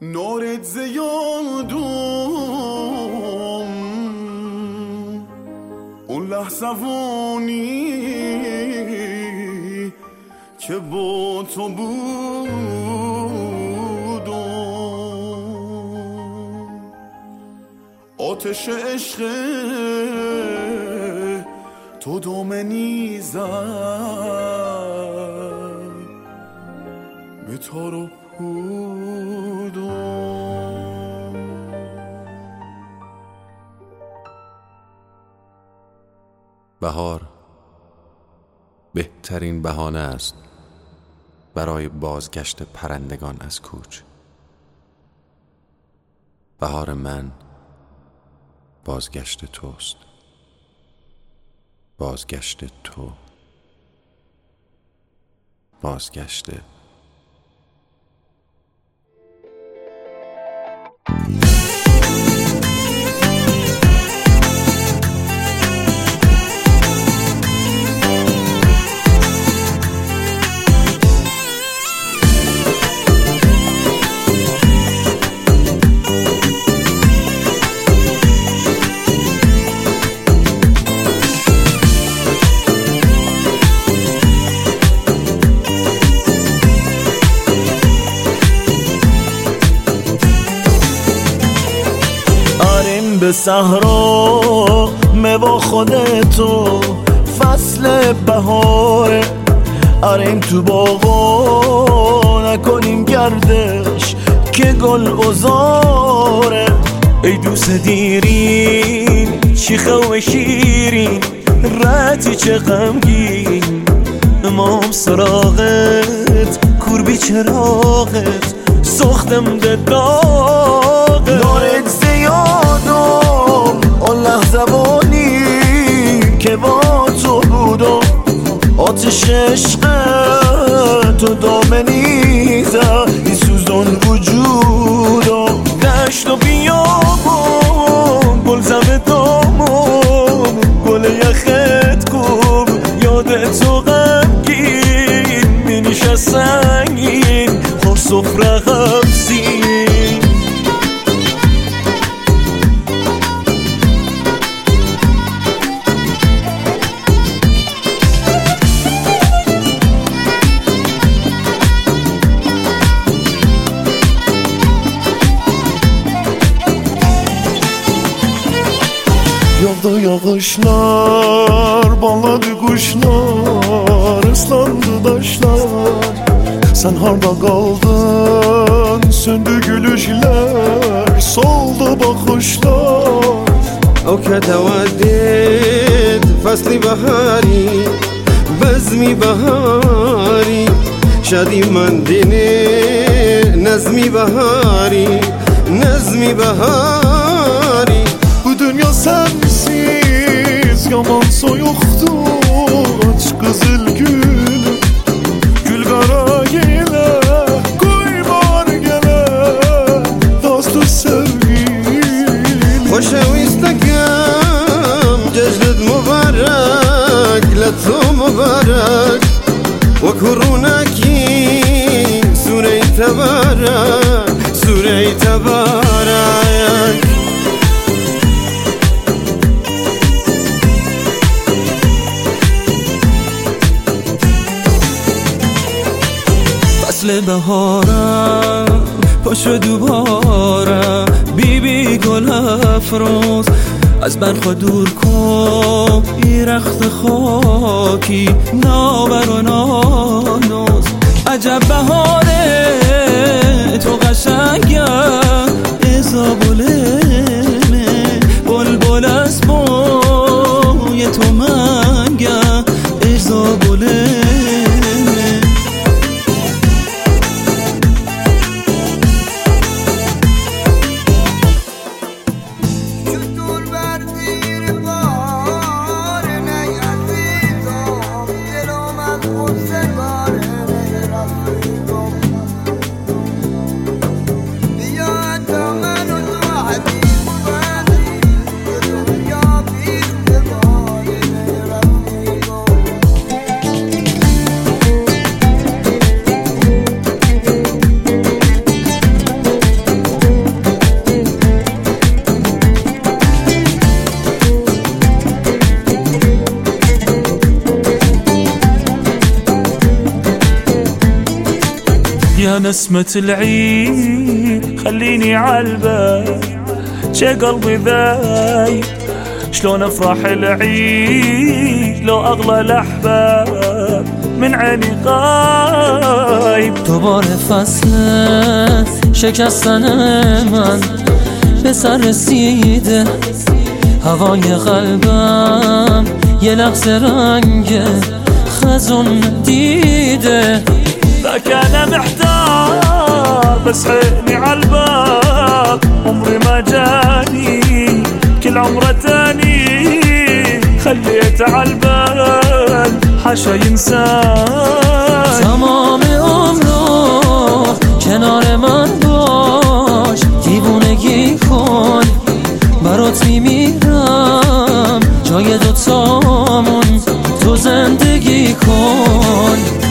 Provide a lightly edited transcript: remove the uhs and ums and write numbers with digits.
نارت زیادم اون لحظوانی که با تو بودم، آتش عشق تو دامنی زد به تار و پودم. بهار بهترین بهانه است برای بازگشت پرندگان از کوچ. بهار من بازگشت توست، بازگشت تو، بازگشت به صحرا با خودتو فصل بهاره، آریم تو باغا نکنیم گردش که گل بزاره. ای دوست دیرین شیخه و شیرین رتی چه غمگین، امام سراغت کور بی چراغت سختم ده داغت. نارت زیادم اون لحظوانی که با تو بودم، آتش عشق تو دامنی زد این سوزان وجودم. دشت و بیابم گل زم دامم گل یخت کن یاد تو غمگین مینیش سنگین خور سفره غمزین. Yolda yağışlar, bağladı kuşlar, ıslandı taşlar. Sen harda kaldın, söndü gülüşler, soldu bakışlar. او که تودد فصل بهاری بزمی بهاری شادی من دینه نظمی بهاری نظمی بهاری. Bu dünya sensiz yaman soyuktu, aç kızıl gül gül kara gele koy var gele dostu sevgilim. خوشویستکم جشنت مبارک لطو مبارک و کرونکی سوره تبارک سوره تبارک. فصل بهارم پاشو دوباره بی بی گل افروز از برخوا دور کن ای رخت خاکی نابر و نانوز. عجب بهاره تو قشنگه ازابولمه بلبل از بوی تو منگه ازابولمه. جان اسمة العيد خليني عالبال شي قلبي ذايب شلون افرح العيد لو اغلى الاحباب من عيني غايب دوباره فصل شکستن من به سر رسیده هوای قلبم یه لحظه رنگ خزون دیده ذاك انا محتار بس عيني عالباب عمري ما جاني كل عمره تاني خليت عالبال حاشا ينسان تمام عمرو کنار من باش دیوونگی کن برات میمیرم جای دوتامون تو زندگی کن